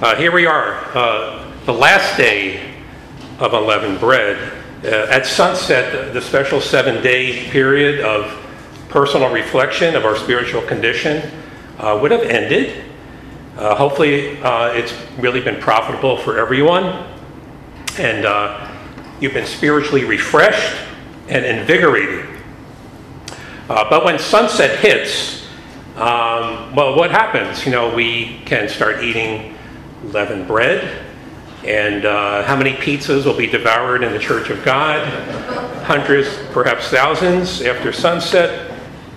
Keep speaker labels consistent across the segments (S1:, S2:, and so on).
S1: Here we are, the last day of unleavened bread. At sunset, the special 7-day period of personal reflection of our spiritual condition would have ended. Hopefully, it's really been profitable for everyone, and you've been spiritually refreshed and invigorated. But when sunset hits, well, what happens? We can start eating leavened bread, and how many pizzas will be devoured in the Church of God? Hundreds, perhaps thousands after sunset.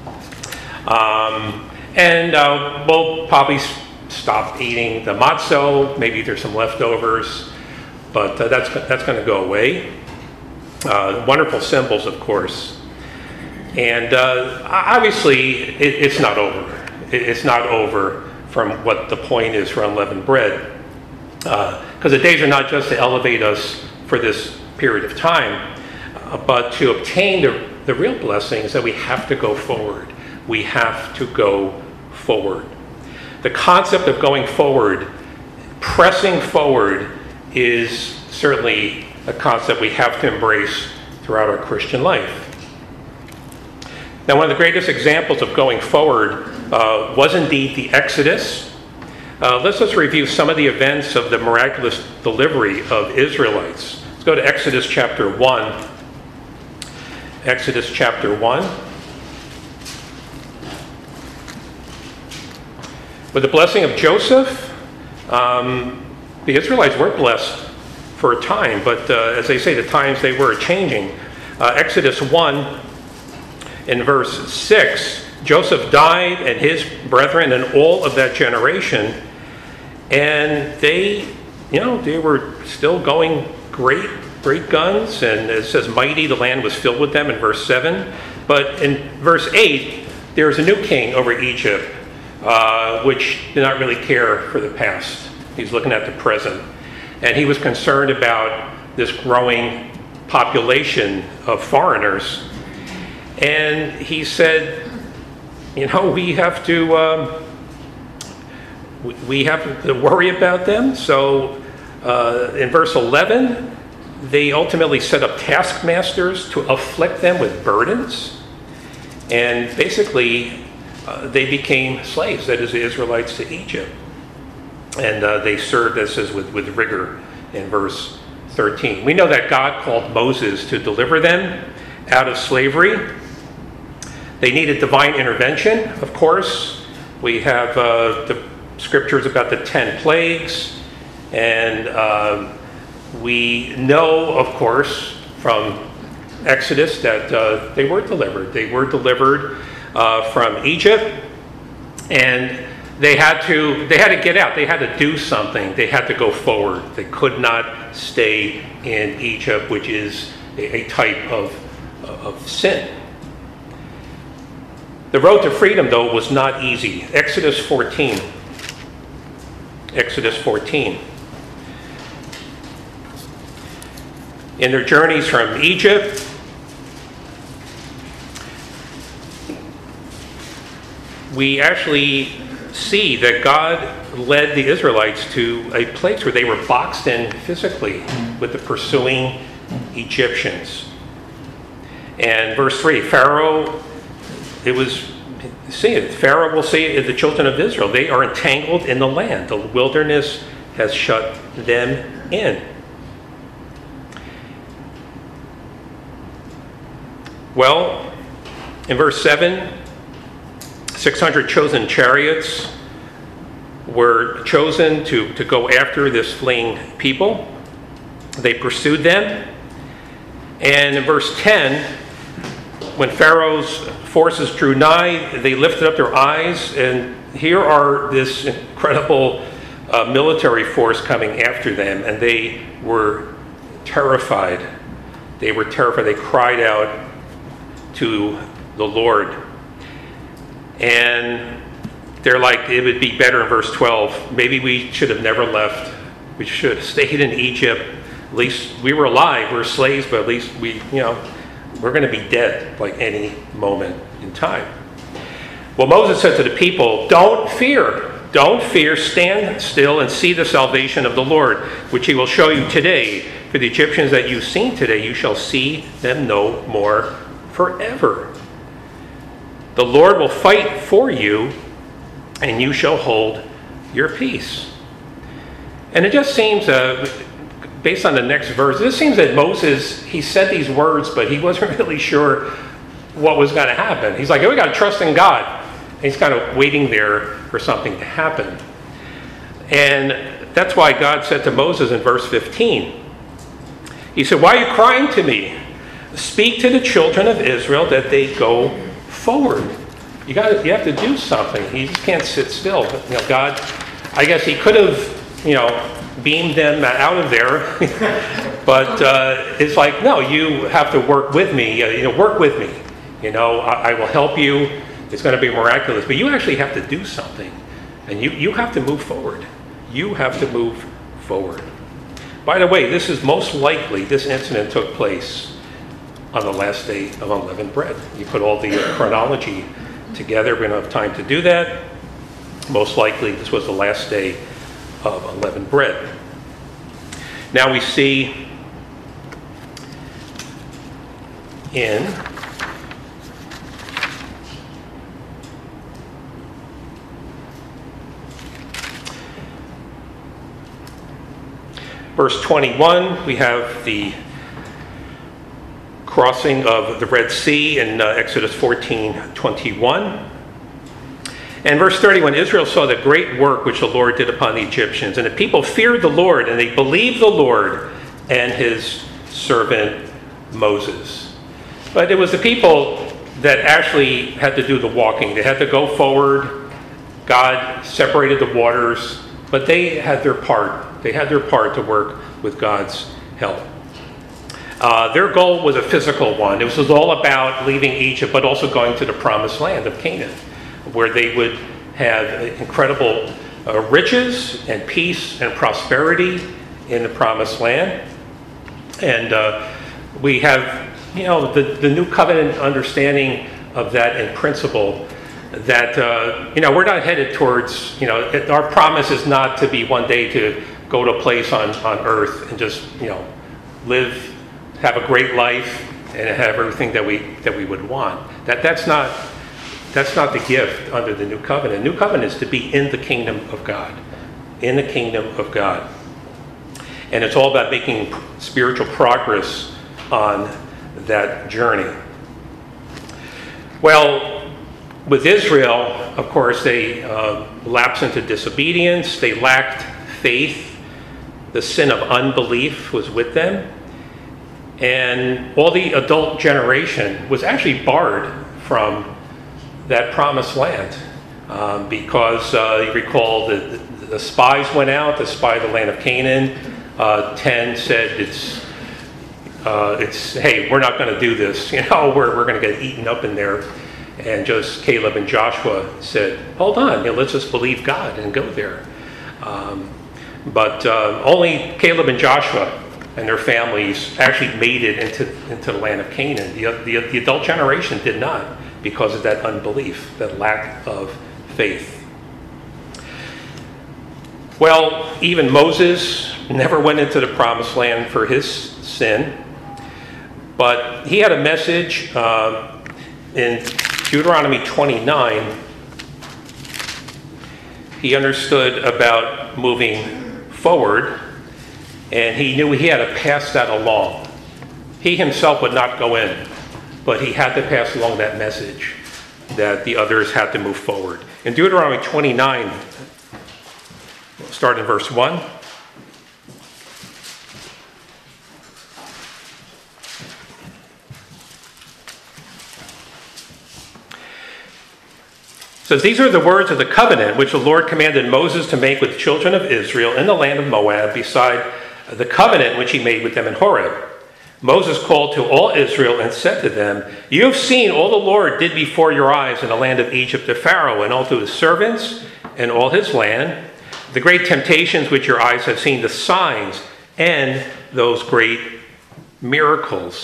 S1: And we'll probably stop eating the matzo. Maybe there's some leftovers, but that's going to go away. Wonderful symbols, of course. And obviously, it's not over. It's not over from what the point is for unleavened bread. Because the days are not just to elevate us for this period of time, but to obtain the real blessings that we have to go forward. We have to go forward. The concept of going forward, pressing forward, is certainly a concept we have to embrace throughout our Christian life. Now, one of the greatest examples of going forward was indeed the Exodus. Let's just review some of the events of the miraculous delivery of Israelites. Let's go to Exodus chapter 1. Exodus chapter 1. With the blessing of Joseph, the Israelites were blessed for a time, but as they say, the times they were changing. Exodus 1, in verse 6, Joseph died and his brethren and all of that generation, and they were still going great guns, and it says mighty, the land was filled with them in verse 7. But in verse 8, there's a new king over Egypt, which did not really care for the past. He's looking at the present. And he was concerned about this growing population of foreigners. And he said, we have to worry about them. So in verse 11, they ultimately set up taskmasters to afflict them with burdens. And basically, they became slaves, that is, the Israelites, to Egypt. And they served, as says, with rigor in verse 13. We know that God called Moses to deliver them out of slavery. They needed divine intervention, of course. We have the scriptures about the 10 plagues. And we know, of course, from Exodus that they were delivered. They were delivered from Egypt, and they had to get out. They had to do something. They had to go forward. They could not stay in Egypt, which is a type of sin. The road to freedom, though, was not easy. Exodus 14. Exodus 14. In their journeys from Egypt, we actually see that God led the Israelites to a place where they were boxed in physically with the pursuing Egyptians. And verse 3, Pharaoh will say to the children of Israel, they are entangled in the land. The wilderness has shut them in. Well, in verse 7, 600 chosen chariots were chosen to go after this fleeing people. They pursued them. And in verse 10, when Pharaoh's forces drew nigh, they lifted up their eyes, and here are this incredible military force coming after them, and they were terrified. They were terrified. They cried out to the Lord. And they're like, it would be better in verse 12. Maybe we should have never left. We should have stayed in Egypt. At least we were alive. We were slaves, but at least we're going to be dead like any moment in time. Well, Moses said to the people, don't fear. Don't fear, stand still and see the salvation of the Lord, which he will show you today. For the Egyptians that you've seen today, you shall see them no more forever. The Lord will fight for you, and you shall hold your peace. And it just seems, based on the next verse, it seems that Moses, he said these words, but he wasn't really sure what was going to happen. He's like, we got to trust in God. And he's kind of waiting there for something to happen. And that's why God said to Moses in verse 15, he said, why are you crying to me? Speak to the children of Israel that they go forward. You have to do something. You just can't sit still. God, I guess he could have, beamed them out of there. But it's like, no, you have to work with me. Work with me. I will help you. It's going to be miraculous. But you actually have to do something. And you have to move forward. You have to move forward. By the way, this incident took place on the last day of unleavened bread. You put all the chronology together. We don't have time to do that. Most likely, this was the last day of unleavened bread. Now we see in verse 21, we have the crossing of the Red Sea in Exodus 14:21. And verse 31, Israel saw the great work which the Lord did upon the Egyptians. And the people feared the Lord, and they believed the Lord and his servant Moses. But it was the people that actually had to do the walking. They had to go forward. God separated the waters, but they had their part. They had their part to work with God's help. Their goal was a physical one. It was all about leaving Egypt, but also going to the promised land of Canaan, where they would have incredible riches and peace and prosperity in the promised land. And we have, the new covenant understanding of that in principle, that, we're not headed towards, our promise is not to be one day to go to a place on earth and just, live, have a great life and have everything that we would want. That's not the gift under the new covenant. New covenant is to be in the kingdom of God. In the kingdom of God. And it's all about making spiritual progress on that journey. Well, with Israel, of course, they lapsed into disobedience. They lacked faith. The sin of unbelief was with them. And all the adult generation was actually barred from that promised land because you recall the spies went out to spy the land of Canaan. 10 said it's hey, we're not going to do this. We're going to get eaten up in there. And just Caleb and Joshua said, hold on, let's just believe God and go there. But only Caleb and Joshua and their families actually made it into the land of Canaan. The adult generation did not, because of that unbelief, that lack of faith. Well, even Moses never went into the promised land for his sin, but he had a message in Deuteronomy 29. He understood about moving forward, and he knew he had to pass that along. He himself would not go in, but he had to pass along that message that the others had to move forward. In Deuteronomy 29, we'll start in verse 1. It says, these are the words of the covenant which the Lord commanded Moses to make with the children of Israel in the land of Moab, beside the covenant which he made with them in Horeb. Moses called to all Israel and said to them, you have seen all the Lord did before your eyes in the land of Egypt to Pharaoh and all to his servants and all his land, the great temptations which your eyes have seen, the signs and those great miracles.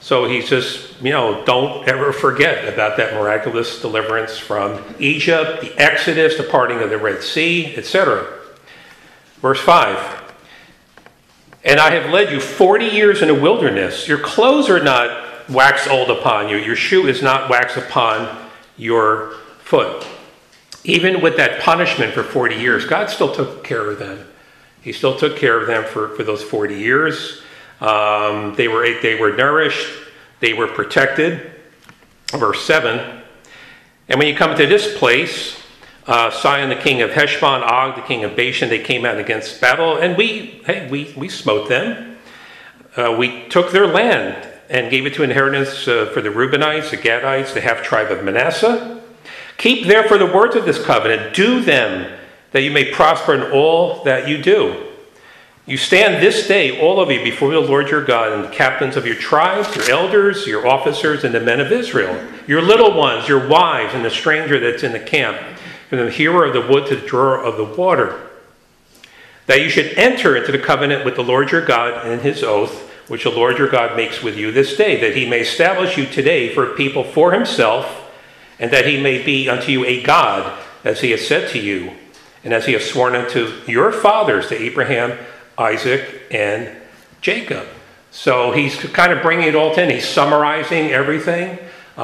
S1: So he's just, don't ever forget about that miraculous deliverance from Egypt, the Exodus, the parting of the Red Sea, etc. Verse 5, and I have led you 40 years in the wilderness. Your clothes are not wax old upon you. Your shoe is not wax upon your foot. Even with that punishment for 40 years, God still took care of them. He still took care of them for those 40 years. They were nourished. They were protected. Verse 7. And when you come to this place, Sihon the king of Heshbon, Og the king of Bashan, they came out against battle, and we smote them. We took their land and gave it to inheritance for the Reubenites, the Gadites, the half-tribe of Manasseh. Keep therefore the words of this covenant. Do them, that you may prosper in all that you do. You stand this day, all of you, before the Lord your God, and the captains of your tribes, your elders, your officers, and the men of Israel, your little ones, your wives, and the stranger that's in the camp, from the hearer of the wood to the drawer of the water, that you should enter into the covenant with the Lord your God and his oath, which the Lord your God makes with you this day, that he may establish you today for a people for himself, and that he may be unto you a God, as he has said to you, and as he has sworn unto your fathers, to Abraham, Isaac, and Jacob. So he's kind of bringing it all in. He's summarizing everything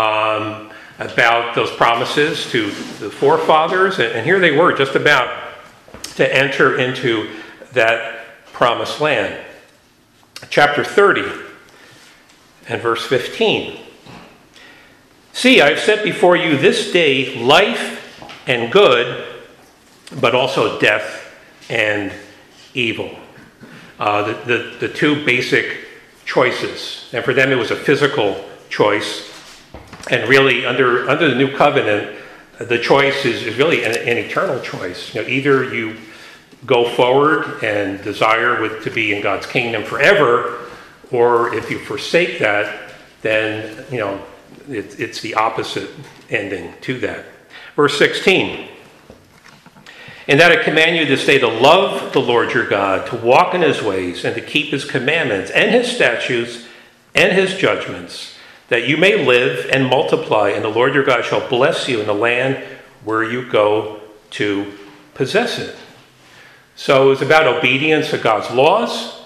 S1: about those promises to the forefathers. And here they were, just about to enter into that promised land. Chapter 30 and verse 15. See, I have set before you this day life and good, but also death and evil. The two basic choices. And for them it was a physical choice. And really under the new covenant, the choice is really an eternal choice. Either you go forward and desire to be in God's kingdom forever, or if you forsake that, then it's the opposite ending to that. Verse 16. And that I command you this day to love the Lord your God, to walk in his ways, and to keep his commandments and his statutes and his judgments, that you may live and multiply, and the Lord your God shall bless you in the land where you go to possess it. So it's about obedience to God's laws.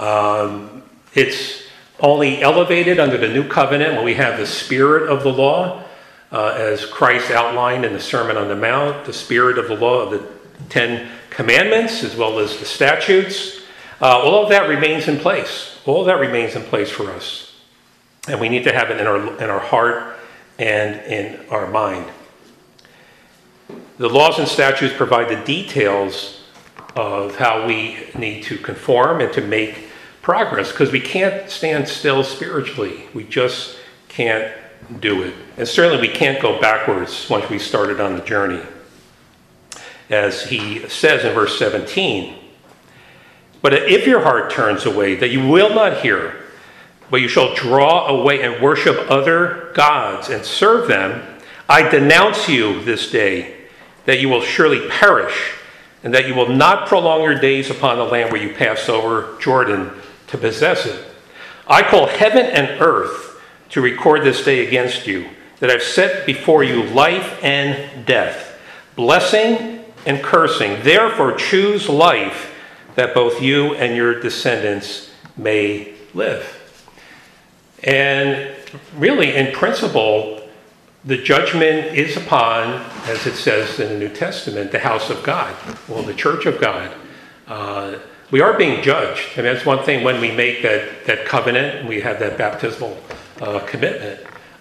S1: It's only elevated under the new covenant when we have the spirit of the law, as Christ outlined in the Sermon on the Mount, the spirit of the law of the 10 Commandments, as well as the statutes. All of that remains in place. All of that remains in place for us. And we need to have it in our heart and in our mind. The laws and statutes provide the details of how we need to conform and to make progress, because we can't stand still spiritually. We just can't do it. And certainly we can't go backwards once we started on the journey. As he says in verse 17, but if your heart turns away, that you will not hear, but you shall draw away and worship other gods and serve them, I denounce you this day, that you will surely perish, and that you will not prolong your days upon the land where you pass over Jordan to possess it. I call heaven and earth to record this day against you, that I've set before you life and death, blessing and cursing. Therefore choose life, that both you and your descendants may live. And really, in principle, the judgment is upon, as it says in the New Testament, the house of God, well, the church of God. We are being judged. I mean, that's one thing when we make that covenant, and we have that baptismal commitment.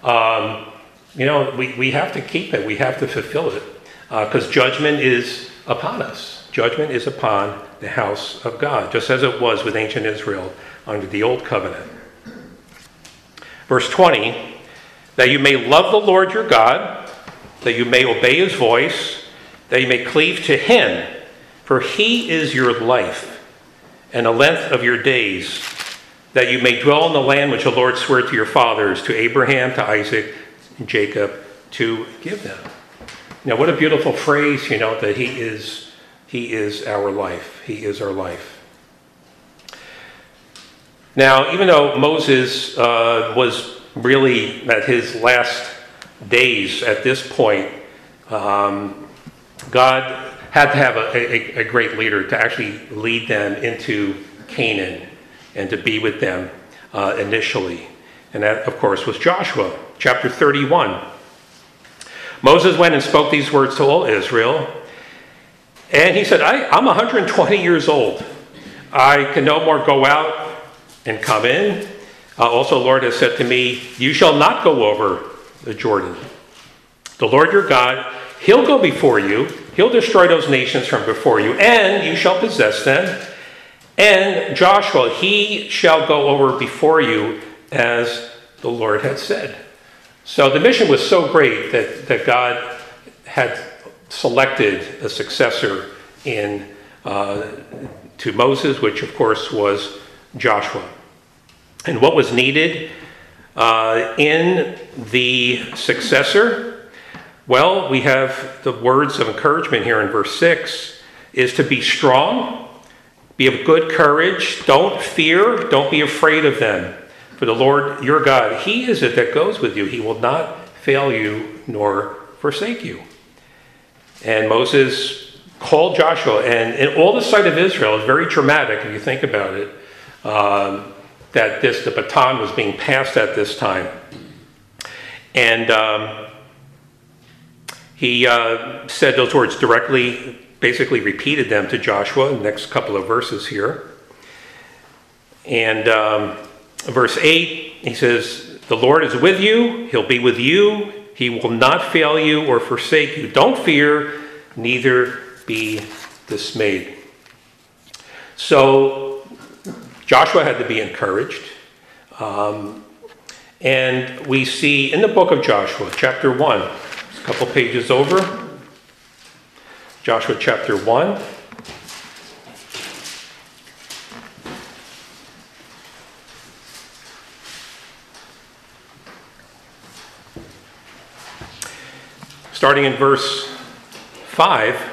S1: We have to keep it. We have to fulfill it. Because judgment is upon us. Judgment is upon the house of God, just as it was with ancient Israel under the old covenant. Verse 20, that you may love the Lord your God, that you may obey his voice, that you may cleave to him, for he is your life and the length of your days, that you may dwell in the land which the Lord swore to your fathers, to Abraham, to Isaac, and Jacob, to give them. What a beautiful phrase, that he is our life. He is our life. Now, even though Moses was really at his last days at this point, God had to have a great leader to actually lead them into Canaan and to be with them initially. And that, of course, was Joshua, chapter 31. Moses went and spoke these words to all Israel. And he said, I'm 120 years old. I can no more go out and come in. Also, the Lord has said to me, you shall not go over the Jordan. The Lord your God, he'll go before you. He'll destroy those nations from before you, and you shall possess them. And Joshua, he shall go over before you as the Lord had said. So the mission was so great that God had selected a successor to Moses, which of course was Joshua. And what was needed in the successor? Well, we have the words of encouragement here in verse 6, is to be strong, be of good courage, don't fear, don't be afraid of them. For the Lord your God, he is it that goes with you. He will not fail you nor forsake you. And Moses called Joshua, and in all the sight of Israel, it's very dramatic if you think about it, that the baton was being passed at this time. And he said those words directly, basically repeated them to Joshua in the next couple of verses here. And verse 8, he says, the Lord is with you, he'll be with you, he will not fail you or forsake you. Don't fear, neither be dismayed. So Joshua had to be encouraged. And we see in the book of Joshua, chapter 1, a couple pages over, Joshua chapter 1. Starting in verse 5,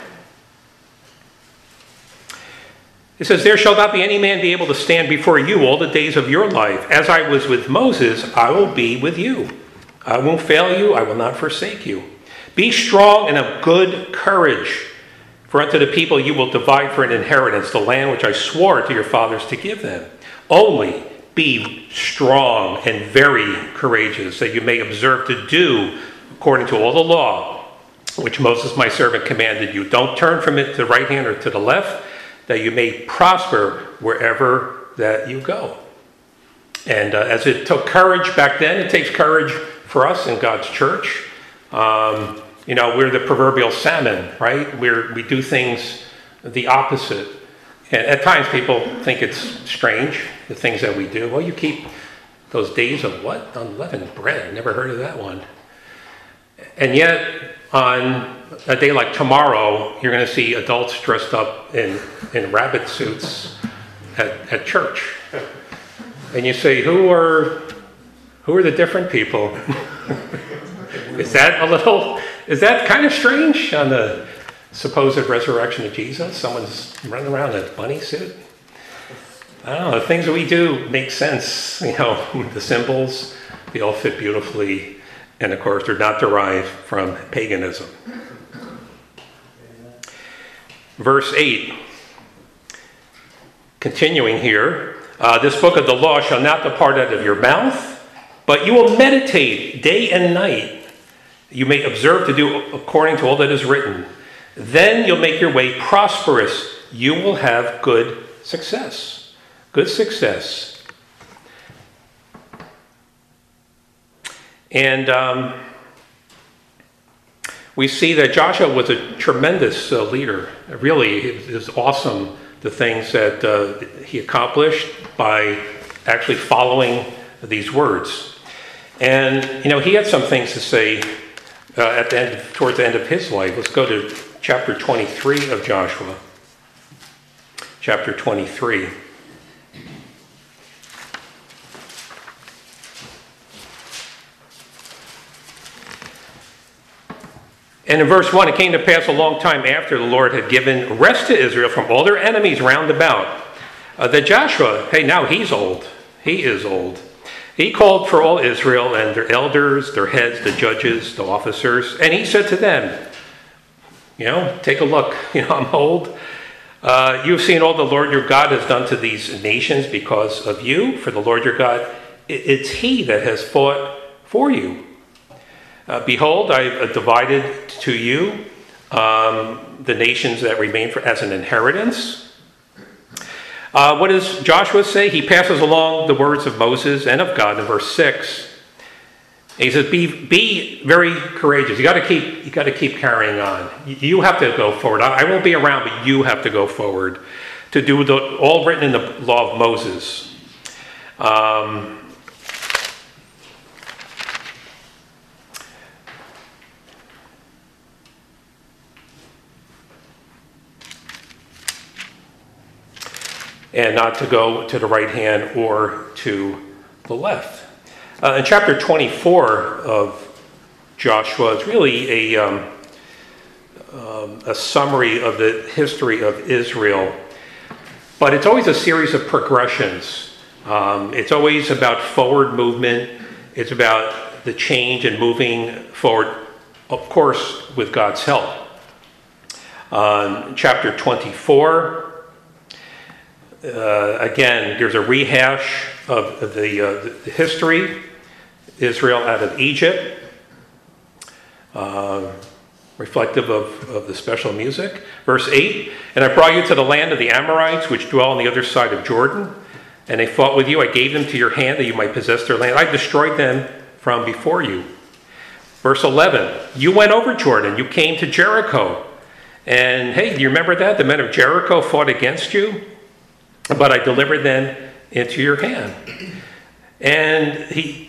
S1: it says, there shall not be any man be able to stand before you all the days of your life. As I was with Moses, I will be with you. I won't fail you, I will not forsake you. Be strong and of good courage, for unto the people you will divide for an inheritance the land which I swore to your fathers to give them. Only be strong and very courageous, that you may observe to do according to all the law which Moses my servant commanded you. Don't turn from it to the right hand or to the left, that you may prosper wherever that you go. And as it took courage back then, it takes courage for us in God's church. We're the proverbial salmon, right? We do things the opposite. And at times people think it's strange, the things that we do. Well, you keep those days of what? Unleavened bread. Never heard of that one. And yet, on a day like tomorrow, you're going to see adults dressed up in rabbit suits at church. And you say, who are the different people? Is that kind of strange on the supposed resurrection of Jesus? Someone's running around in a bunny suit? I don't know, the things that we do make sense. The symbols, they all fit beautifully. And of course, they're not derived from paganism. Verse 8, continuing here, this book of the law shall not depart out of your mouth, but you will meditate day and night. You may observe to do according to all that is written. Then you'll make your way prosperous. You will have good success. Good success. And we see that Joshua was a tremendous leader. Really, it was awesome, the things that he accomplished by actually following these words. And, he had some things to say towards the end of his life. Let's go to chapter 23 of Joshua. Chapter 23. And in verse 1, it came to pass a long time after the Lord had given rest to Israel from all their enemies round about, that Joshua, hey, now he's old. He is old. He called for all Israel and their elders, their heads, the judges, the officers, and he said to them, take a look. I'm old. You've seen all the Lord your God has done to these nations because of you. For the Lord your God, it's he that has fought for you. Behold, I have divided to you the nations that remain as an inheritance. What does Joshua say? He passes along the words of Moses and of God in verse 6. He says, be very courageous. You got to keep carrying on. You have to go forward. I won't be around, but you have to go forward to do all written in the law of Moses. And not to go to the right hand or to the left. In chapter 24 of Joshua, it's really a summary of the history of Israel, but it's always a series of progressions. It's always about forward movement. It's about the change and moving forward, of course, with God's help. Chapter 24, again, there's a rehash of the history. Israel out of Egypt, reflective of the special music. Verse 8, and I brought you to the land of the Amorites, which dwell on the other side of Jordan, and they fought with you. I gave them to your hand that you might possess their land. I destroyed them from before you. Verse 11, you went over Jordan. You came to Jericho. And hey, do you remember that? The men of Jericho fought against you, but I delivered them into your hand. And he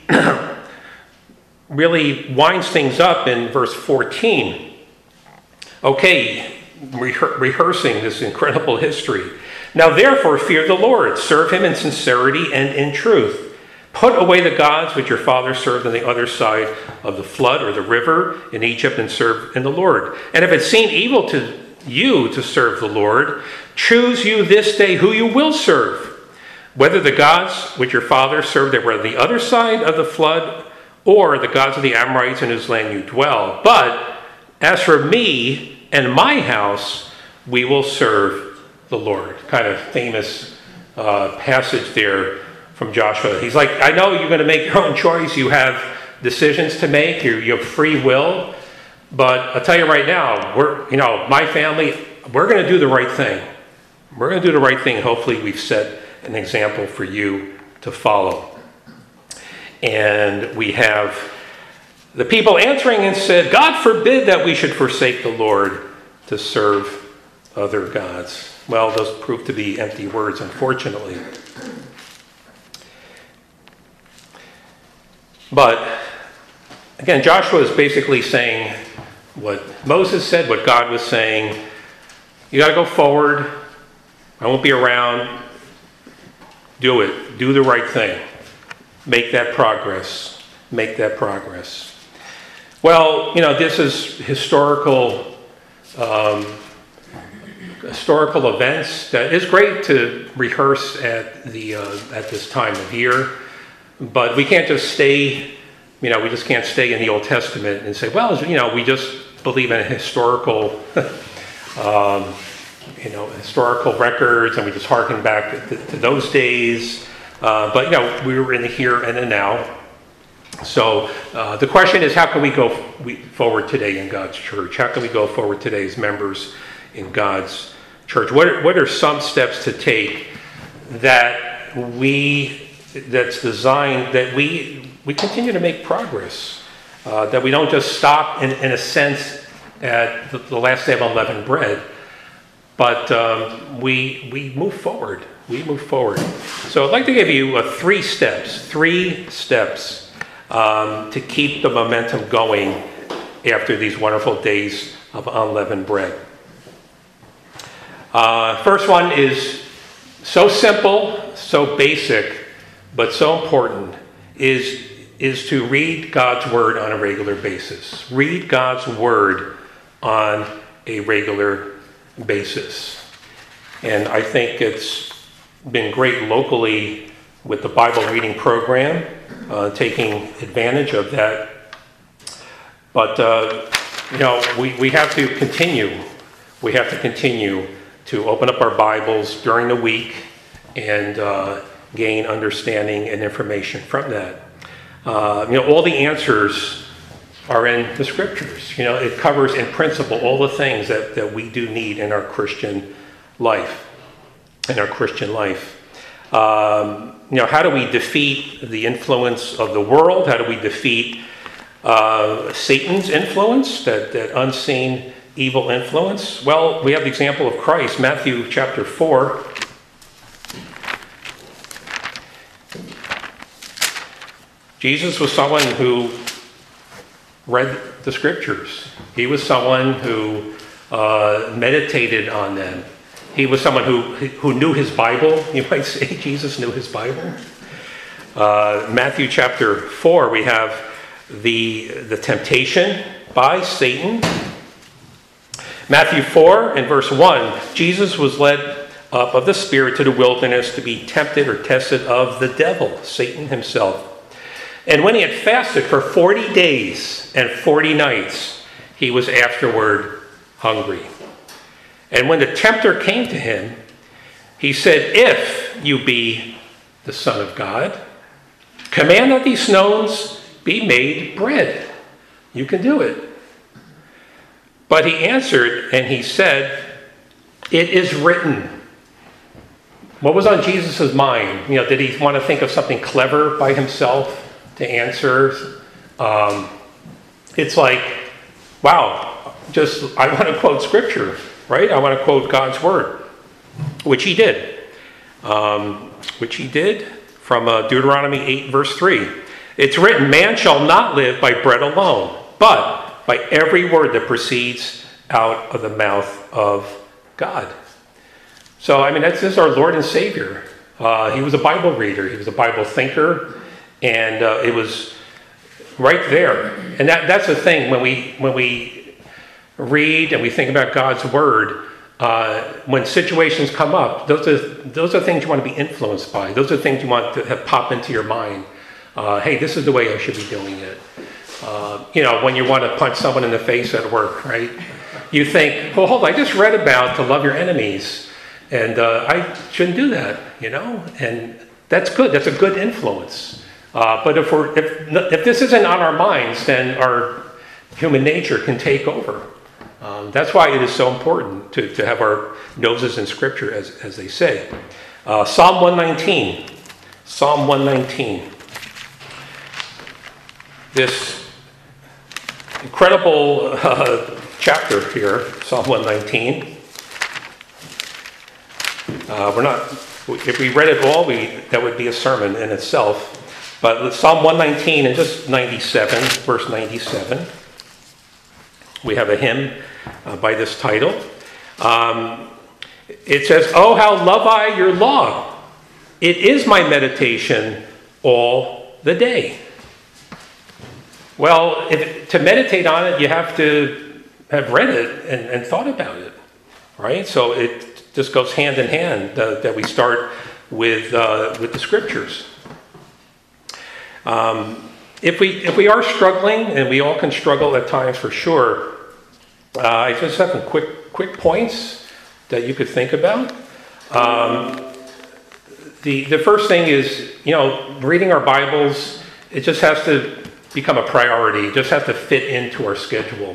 S1: really winds things up in verse 14. Okay, rehearsing this incredible history. Now therefore fear the Lord, serve him in sincerity and in truth. Put away the gods which your fathers served on the other side of the flood or the river in Egypt, and serve in the Lord. And if it seem evil to you to serve the Lord, choose you this day who you will serve, whether the gods which your fathers served that were on the other side of the flood, or the gods of the Amorites in whose land you dwell. But as for me and my house, we will serve the Lord. Kind of famous passage there from Joshua. He's like, I know you're going to make your own choice. You have decisions to make. You have free will. But I'll tell you right now, my family, we're going to do the right thing. We're going to do the right thing. Hopefully we've set an example for you to follow. And we have the people answering and said, God forbid that we should forsake the Lord to serve other gods. Well, those prove to be empty words, unfortunately. But again, Joshua is basically saying what Moses said, what God was saying. You got to go forward. I won't be around. Do it. Do the right thing. Make that progress. Make that progress. Well, this is historical events. That is great to rehearse at this time of year, but we can't just stay. We just can't stay in the Old Testament and say, well, we just believe in historical, historical records, and we just harken back to those days. But we were in the here and the now. So the question is, how can we go forward today in God's church? How can we go forward today as members in God's church? What are some steps to take that's designed that we continue to make progress, that we don't just stop in a sense at the last day of unleavened bread, but we move forward. We move forward. So I'd like to give you three steps to keep the momentum going after these wonderful days of unleavened bread. First one is so simple, so basic, but so important, is to read God's Word on a regular basis. Read God's Word on a regular basis. And I think it's been great locally with the Bible reading program, taking advantage of that. But, we have to continue. We have to continue to open up our Bibles during the week and gain understanding and information from that. All the answers are in the Scriptures. It covers in principle all the things that we do need in our Christian life. How do we defeat the influence of the world? How do we defeat Satan's influence, that unseen evil influence? Well, we have the example of Christ, Matthew chapter 4. Jesus was someone who read the Scriptures. He was someone who meditated on them. He was someone who knew his Bible. You might say Jesus knew his Bible. Matthew chapter 4, we have the temptation by Satan. Matthew 4 and verse 1, Jesus was led up of the Spirit to the wilderness to be tempted or tested of the devil, Satan himself. And when he had fasted for 40 days and 40 nights, he was afterward hungry. And when the tempter came to him, he said, "If you be the Son of God, command that these stones be made bread." You can do it. But he answered and he said, "It is written." What was on Jesus' mind? Did he want to think of something clever by himself to answer? It's like, wow, I want to quote Scripture, right? I want to quote God's Word, which he did. From Deuteronomy 8, verse 3. It's written, "Man shall not live by bread alone, but by every word that proceeds out of the mouth of God." So, this is our Lord and Savior. He was a Bible reader. He was a Bible thinker. And it was right there. And that's the thing, when we read and we think about God's Word, when situations come up, those are things you want to be influenced by. Those are things you want to have pop into your mind. Hey, this is the way I should be doing it. When you want to punch someone in the face at work, right? You think, well, hold on, I just read about to love your enemies, and I shouldn't do that, And that's good. That's a good influence. But if this isn't on our minds, then our human nature can take over. That's why it is so important to have our noses in Scripture, as they say. Psalm 119. Psalm 119. This incredible chapter here, Psalm 119. If we read it all, that would be a sermon in itself. But Psalm 119 and just 97, verse 97, we have a hymn by this title. It says, "Oh, how love I your law. It is my meditation all the day." Well, to meditate on it, you have to have read it and thought about it, right? So it just goes hand in hand that we start with the Scriptures. If we are struggling, and we all can struggle at times for sure, I just have some quick points that you could think about. The first thing is, reading our Bibles, it just has to become a priority. It just has to fit into our schedule.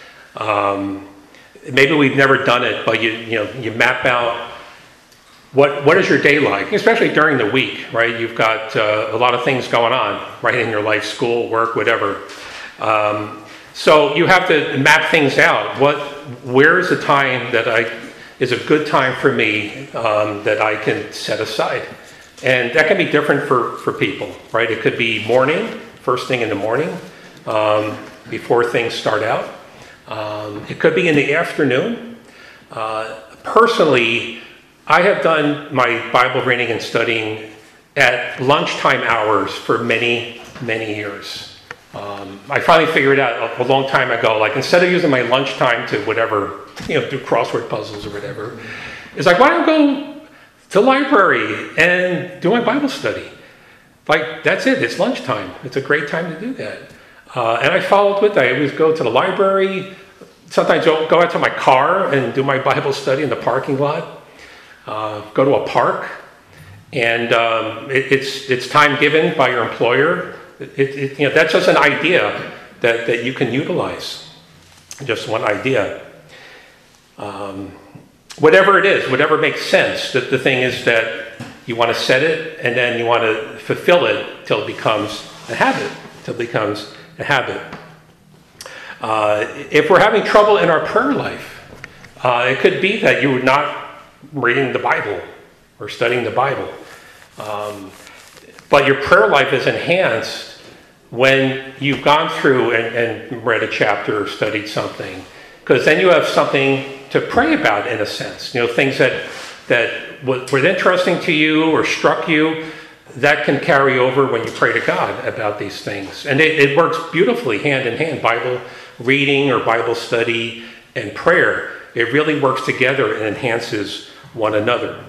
S1: Maybe we've never done it, but you map out what is your day like, especially during the week, right? You've got a lot of things going on, right, in your life, school, work, whatever. So you have to map things out. Where is the time that is a good time for me that I can set aside? And that can be different for people, right? It could be morning, first thing in the morning, before things start out. It could be in the afternoon. Personally, I have done my Bible reading and studying at lunchtime hours for many, many years. I finally figured out a long time ago, like instead of using my lunchtime to whatever, do crossword puzzles or whatever, it's like, why don't I go to the library and do my Bible study. Like, that's it. It's lunchtime. It's a great time to do that. And I followed with that. I always go to the library. Sometimes I'll go out to my car and do my Bible study in the parking lot. Go to a park. And it's time given by your employer. That's just an idea that you can utilize. Just one idea. Whatever it is, whatever makes sense. The thing is that you want to set it, and then you want to fulfill it till it becomes a habit. If we're having trouble in our prayer life, it could be that you're not reading the Bible or studying the Bible. But your prayer life is enhanced when you've gone through and read a chapter or studied something, because then you have something to pray about, in a sense. Things that were interesting to you or struck you, that can carry over when you pray to God about these things. And it works beautifully hand in hand, Bible reading or Bible study and prayer. It really works together and enhances one another.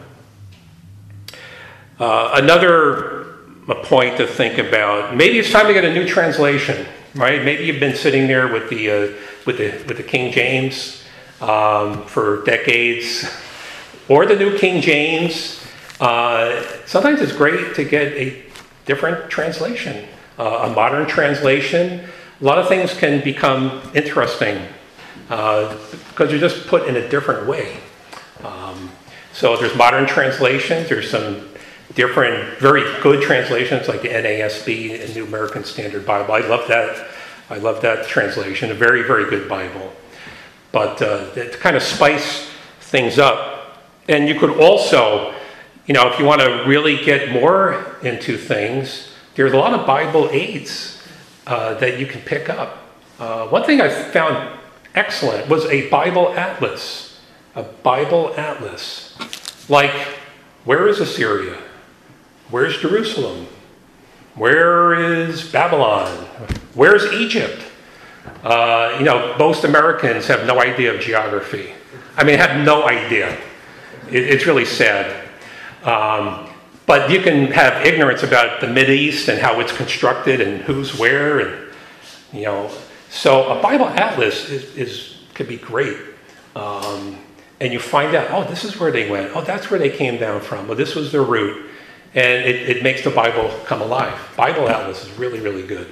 S1: Another point to think about, maybe it's time to get a new translation, right? Maybe you've been sitting there with the King James for decades, or the New King James. Sometimes it's great to get a different translation, a modern translation. A lot of things can become interesting because you're just put in a different way. So there's modern translations. There's some different, very good translations like the NASB, the New American Standard Bible. I love that translation. A very, very good Bible. But to kind of spice things up. And you could also, if you want to really get more into things, there's a lot of Bible aids that you can pick up. One thing I found excellent was a Bible atlas. A Bible atlas. Like, where is Assyria? Where's Jerusalem? Where is Babylon? Where's Egypt? Most Americans have no idea of geography. Have no idea. It's really sad. But you can have ignorance about the Mideast and how it's constructed and who's where, and So a Bible atlas could be great. And you find out, oh, this is where they went. Oh, that's where they came down from. Well, this was their route. And it makes the Bible come alive. Bible atlas is really, really good.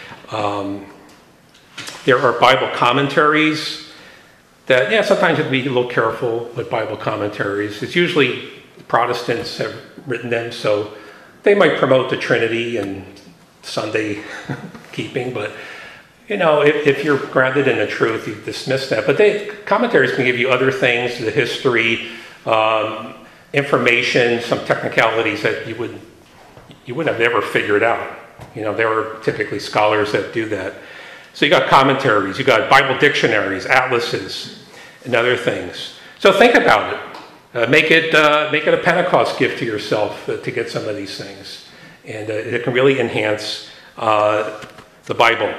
S1: There are Bible commentaries that, sometimes you have to be a little careful with Bible commentaries. It's usually Protestants have written them, so they might promote the Trinity and Sunday keeping, but if you're grounded in the truth, you dismiss that. But commentaries can give you other things, the history, information, some technicalities that you wouldn't have ever figured out. There are typically scholars that do that. So you got commentaries, you got Bible dictionaries, atlases, and other things. So think about it. Make it a Pentecost gift to yourself to get some of these things, and it can really enhance the Bible.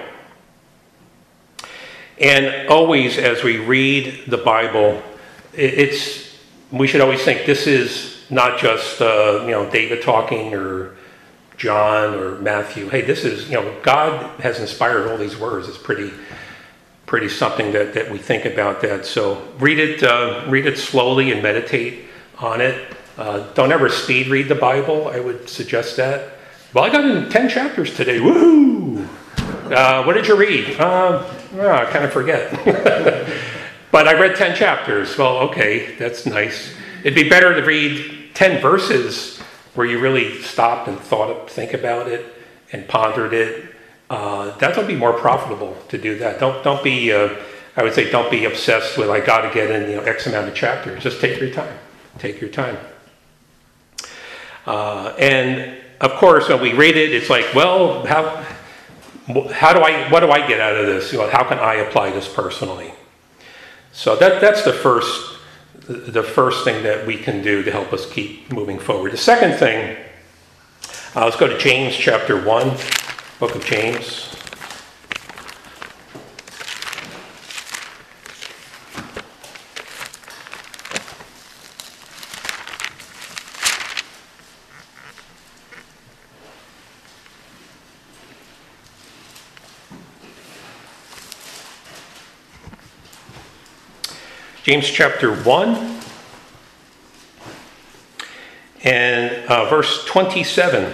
S1: And always, as we read the Bible, we should always think this is not just David talking or John or Matthew. Hey, this is God has inspired all these words. It's pretty something that we think about that. So read it slowly and meditate on it. Don't ever speed read the Bible. I would suggest that. Well, I got in 10 chapters today. Woohoo! What did you read? I kind of forget. But I read 10 chapters. Well, okay, that's nice. It'd be better to read 10 verses where you really stopped and think about it and pondered it. That would be more profitable to do that. Don't be. I would say don't be obsessed with I got to get in X amount of chapters. Just take your time. Take your time. And of course, when we read it, it's like, well, what do I get out of this? How can I apply this personally? So that's the first thing that we can do to help us keep moving forward. The second thing, let's go to James chapter 1, book of James. James chapter 1 and verse 27.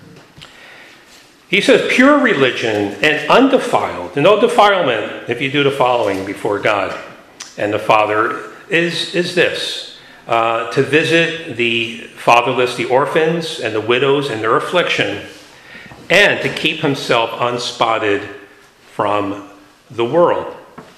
S1: He says, pure religion and undefiled, no defilement if you do the following before God and the Father, is this, to visit the fatherless, the orphans, and the widows in their affliction, and to keep himself unspotted from the world.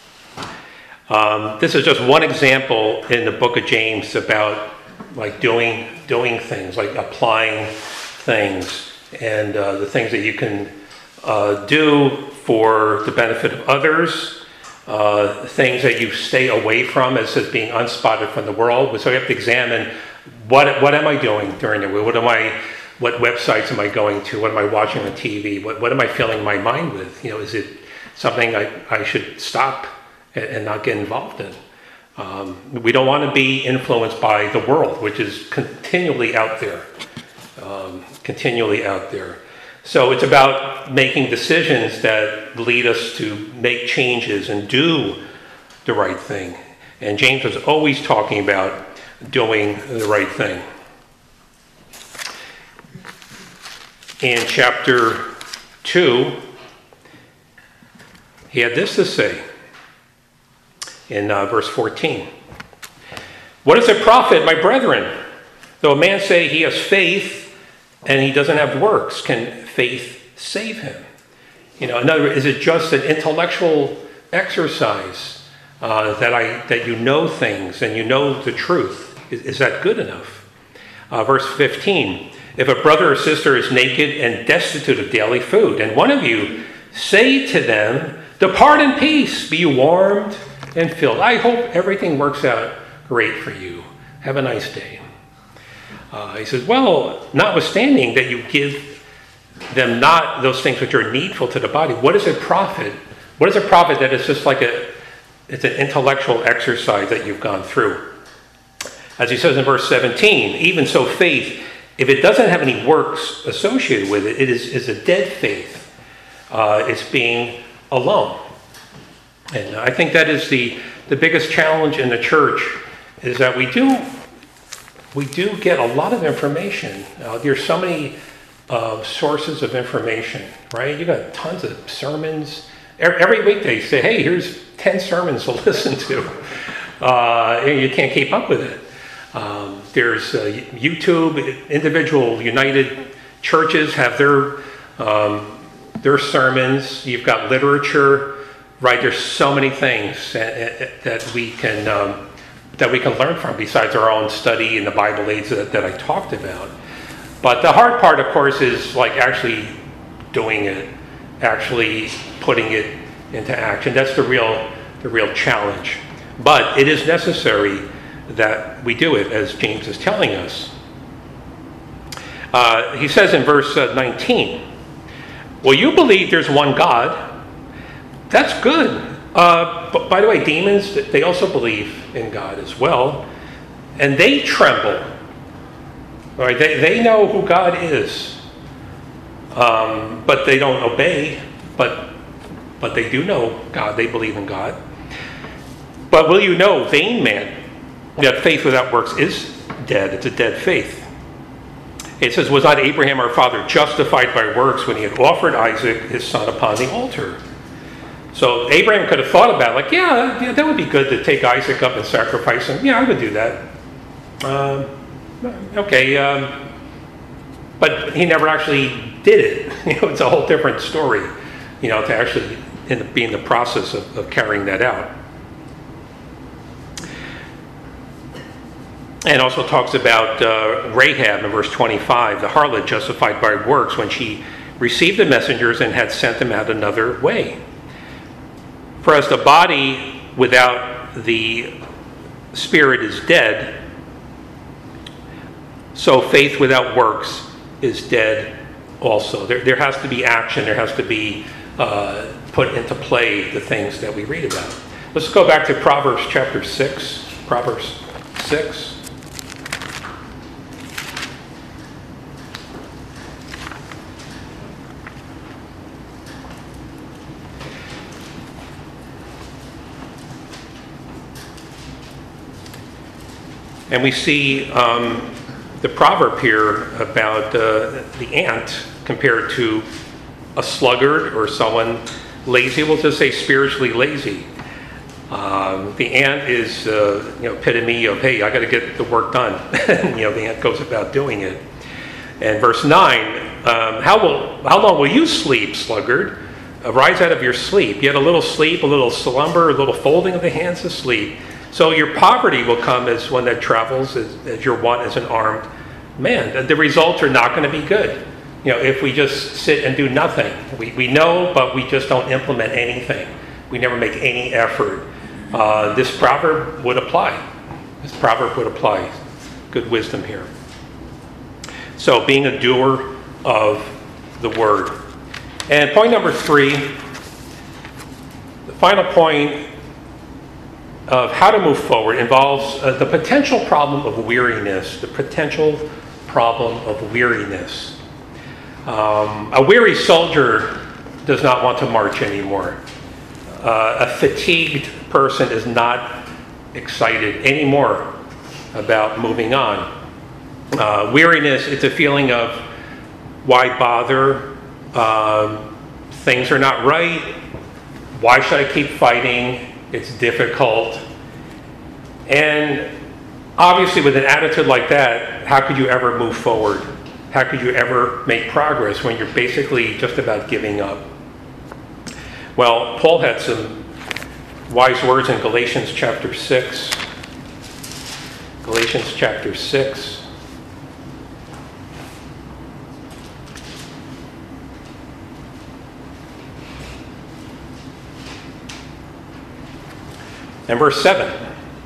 S1: This is just one example in the book of James about like doing things, like applying things, and the things that you can do for the benefit of others, things that you stay away from as being unspotted from the world. So you have to examine what am I doing during the week? What websites am I going to? What am I watching on TV? What am I filling my mind with? Is it something I should stop and not get involved in? We don't want to be influenced by the world, which is continually out there. So it's about making decisions that lead us to make changes and do the right thing. And James was always talking about doing the right thing. In chapter 2, he had this to say in verse 14. What does it profit, my brethren, though a man say he has faith and he doesn't have works? Can faith save him? In other words, is it just an intellectual exercise that you know things and you know the truth? Is that good enough? Verse 15. If a brother or sister is naked and destitute of daily food, and one of you say to them, depart in peace, be you warmed and filled. I hope everything works out great for you. Have a nice day. He says, well, notwithstanding that you give them not those things which are needful to the body, what does it profit? What does it profit that it's just like it's an intellectual exercise that you've gone through? As he says in verse 17, even so faith, if it doesn't have any works associated with it, it is a dead faith. It's being alone. And I think that is the biggest challenge in the church, is that we do get a lot of information. There's so many sources of information, right? You got tons of sermons. Every week they say, hey, here's 10 sermons to listen to. You can't keep up with it. There's YouTube. Individual United churches have their sermons. You've got literature, right? There's so many things that we can learn from besides our own study and the Bible aids that I talked about. But the hard part, of course, is like actually doing it, actually putting it into action. That's the real challenge. But it is necessary that we do it, as James is telling us. He says in verse 19, well, you believe there's one God. That's good. But by the way, demons, they also believe in God as well. And they tremble. All right, they know who God is. But they don't obey. But they do know God. They believe in God. But will you know, vain man, that faith without works is dead. It's a dead faith. It says, was not Abraham our father justified by works when he had offered Isaac his son upon the altar? So Abraham could have thought about it, like, yeah, that would be good to take Isaac up and sacrifice him. Yeah, I would do that. But he never actually did it. It's a whole different story, to actually be in the process of carrying that out. And also talks about Rahab in verse 25, the harlot justified by works when she received the messengers and had sent them out another way. For as the body without the spirit is dead, so faith without works is dead also. There has to be action. There has to be put into play the things that we read about. Let's go back to Proverbs chapter 6. Proverbs 6. And we see the proverb here about the ant compared to a sluggard or someone lazy. We'll just say spiritually lazy. The ant is epitome of, hey, I got to get the work done. The ant goes about doing it. And verse 9, how long will you sleep, sluggard? Arise out of your sleep. You had a little sleep, a little slumber, a little folding of the hands to sleep. So your poverty will come as one that travels, as your want as an armed man. The results are not going to be good. If we just sit and do nothing. We know, but we just don't implement anything. We never make any effort. This proverb would apply. Good wisdom here. So being a doer of the word. And point number 3, the final point of how to move forward involves the potential problem of weariness. A weary soldier does not want to march anymore. A fatigued person is not excited anymore about moving on. Weariness, it's a feeling of why bother? Things are not right. Why should I keep fighting? It's difficult. And obviously with an attitude like that, how could you ever move forward? How could you ever make progress when you're basically just about giving up? Well, Paul had some wise words in Galatians chapter 6. Galatians chapter 6. And verse 7.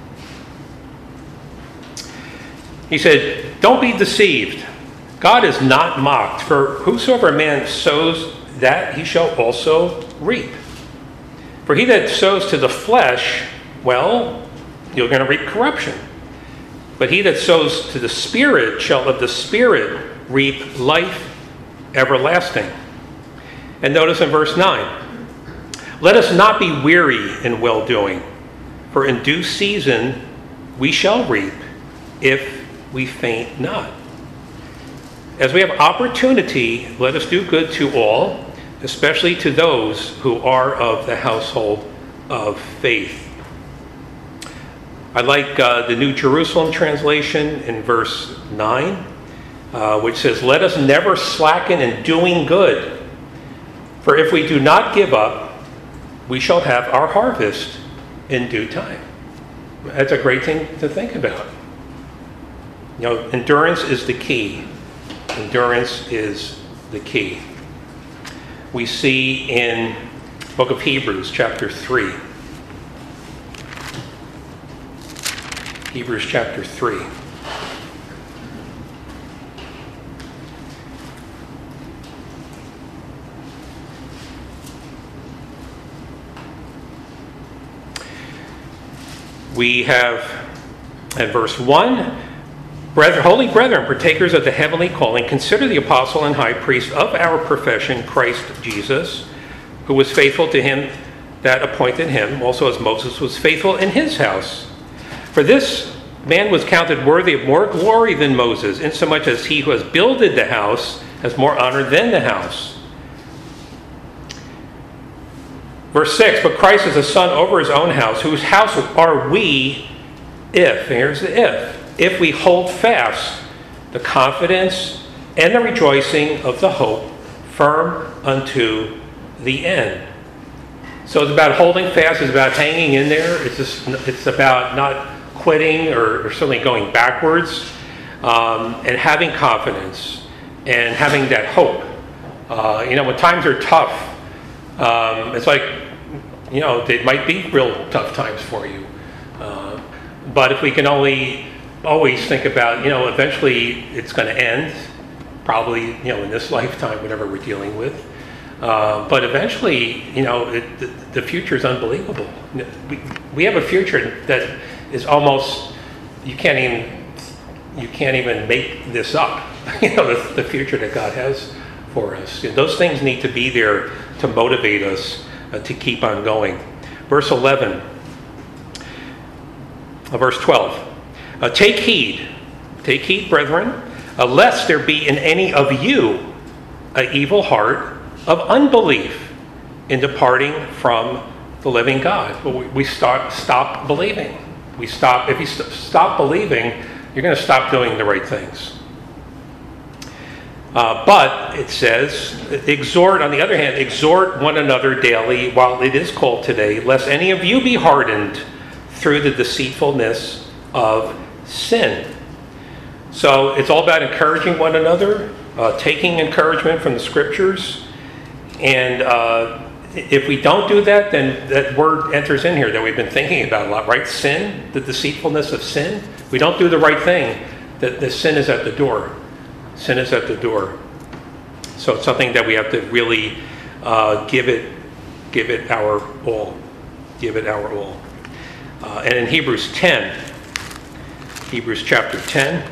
S1: He said, don't be deceived. God is not mocked. For whosoever a man sows, that he shall also reap. For he that sows to the flesh, well, you're going to reap corruption. But he that sows to the Spirit shall of the Spirit reap life everlasting. And notice in verse 9, let us not be weary in well-doing, for in due season we shall reap if we faint not. As we have opportunity, let us do good to all, especially to those who are of the household of faith. I like the New Jerusalem translation in verse 9, which says, let us never slacken in doing good, for if we do not give up, we shall have our harvest in due time. That's a great thing to think about. Endurance is the key. Endurance is the key. We see in the book of Hebrews, chapter 3. Hebrews chapter 3. We have at verse 1, holy brethren, partakers of the heavenly calling, consider the apostle and high priest of our profession, Christ Jesus, who was faithful to him that appointed him, also as Moses was faithful in his house. For this man was counted worthy of more glory than Moses, insomuch as he who has builded the house has more honor than the house. Verse 6, but Christ is a son over his own house, whose house are we if, and here's the if we hold fast the confidence and the rejoicing of the hope firm unto the end. So it's about holding fast, it's about hanging in there, it's about not quitting or certainly going backwards, and having confidence and having that hope. When times are tough, it's like, they might be real tough times for you. But if we can always think about, eventually it's going to end, probably, in this lifetime, whatever we're dealing with. But eventually, the future is unbelievable. We have a future that is almost, you can't even make this up. The future that God has for us. Those things need to be there to motivate us to keep on going. Verse 11, verse 12. Take heed, brethren, lest there be in any of you an evil heart of unbelief in departing from the living God. We stop believing. If you stop believing, you're going to stop doing the right things. But it says, on the other hand, exhort one another daily while it is called today, lest any of you be hardened through the deceitfulness of sin. So it's all about encouraging one another, taking encouragement from the scriptures. And if we don't do that, then that word enters in here that we've been thinking about a lot, right? Sin, the deceitfulness of sin. We don't do the right thing, that the sin is at the door. Sin is at the door. So it's something that we have to really give it our all. Give it our all. And in Hebrews chapter 10,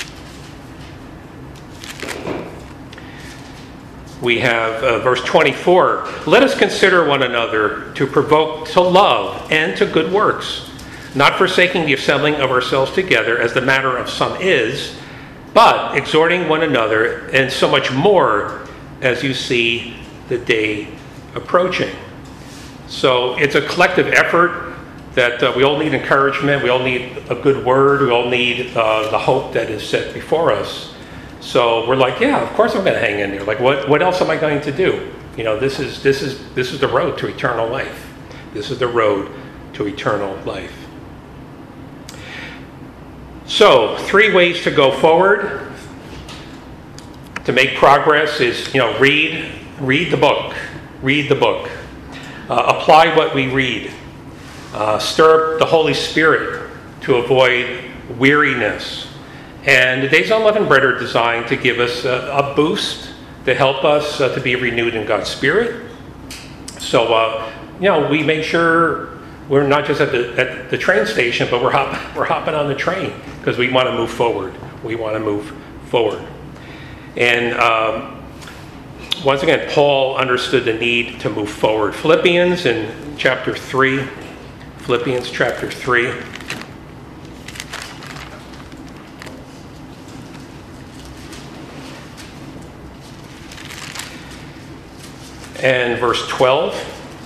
S1: we have verse 24. Let us consider one another to provoke to love and to good works, not forsaking the assembling of ourselves together as the matter of some is, but exhorting one another, and so much more as you see the day approaching. So it's a collective effort that we all need encouragement, we all need a good word, we all need the hope that is set before us. So we're like, yeah, of course I'm going to hang in there. Like, what else am I going to do? You know, this is the road to eternal life. This is the road to eternal life. So 3 ways to go forward to make progress is, read the book. Read the book. Apply what we read. Stir up the Holy Spirit to avoid weariness. And the Days of Unleavened Bread are designed to give us a boost, to help us to be renewed in God's Spirit. So, we make sure we're not just at the train station, but we're hopping on the train because we want to move forward. We want to move forward. And once again, Paul understood the need to move forward. Philippians chapter 3. And verse 12.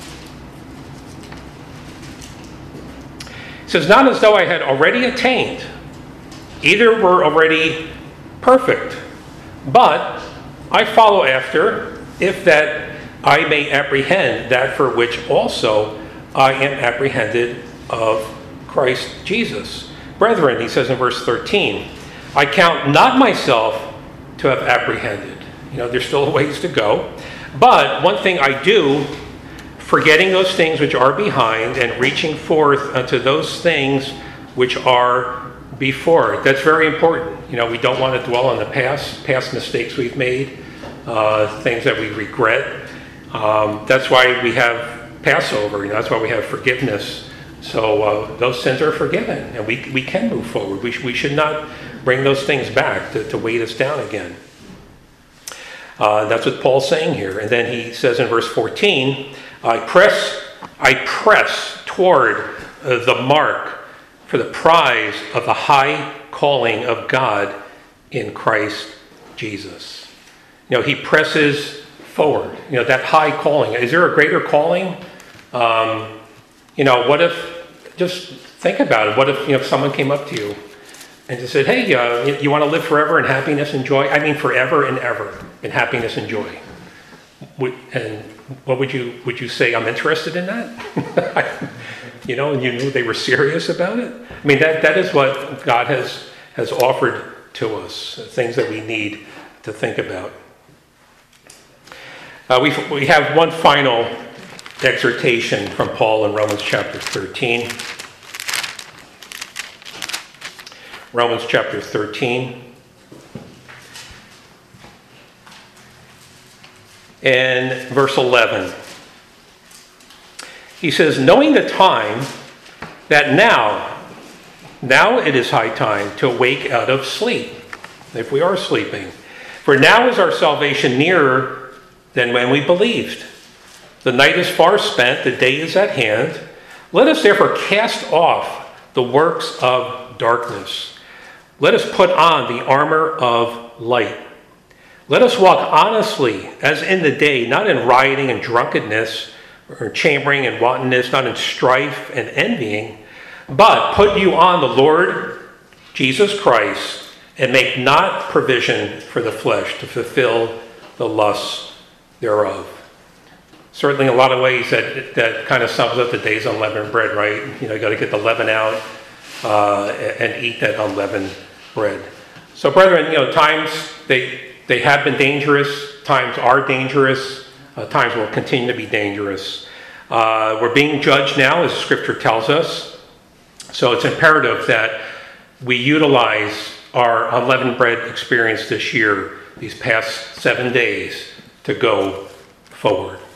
S1: It says, not as though I had already attained, either were already perfect, but I follow after, if that I may apprehend that for which also I am apprehended of Christ Jesus. Brethren, he says in verse 13, I count not myself to have apprehended. There's still a ways to go. But one thing I do, forgetting those things which are behind and reaching forth unto those things which are before. That's very important. We don't want to dwell on the past mistakes we've made, things that we regret. That's why we have Passover. That's why we have forgiveness. So those sins are forgiven, and we can move forward. We should not bring those things back to weight us down again. That's what Paul's saying here. And then he says in verse 14, I press toward the mark for the prize of the high calling of God in Christ Jesus. He presses forward. That high calling. Is there a greater calling? What if, just think about it. What if, someone came up to you and just said, hey, you want to live forever in happiness and joy? I mean, forever and ever in happiness and joy. And what would you say? I'm interested in that? And you knew they were serious about it? I mean, that is what God has offered to us, things that we need to think about. We have one final exhortation from Paul in Romans chapter 13. Romans chapter 13. And verse 11. He says, knowing the time, that now it is high time to awake out of sleep, if we are sleeping. For now is our salvation nearer than when we believed. The night is far spent, the day is at hand. Let us therefore cast off the works of darkness. Let us put on the armor of light. Let us walk honestly as in the day, not in rioting and drunkenness, or chambering and wantonness, not in strife and envying, but put you on the Lord Jesus Christ, and make not provision for the flesh to fulfill the lusts thereof. Certainly in a lot of ways that kind of sums up the days of unleavened bread, right? You got to get the leaven out and eat that unleavened bread. So brethren, times they have been dangerous, times are dangerous, times will continue to be dangerous. We're being judged now, as Scripture tells us. So it's imperative that we utilize our unleavened bread experience this year, these past 7 days, to go forward.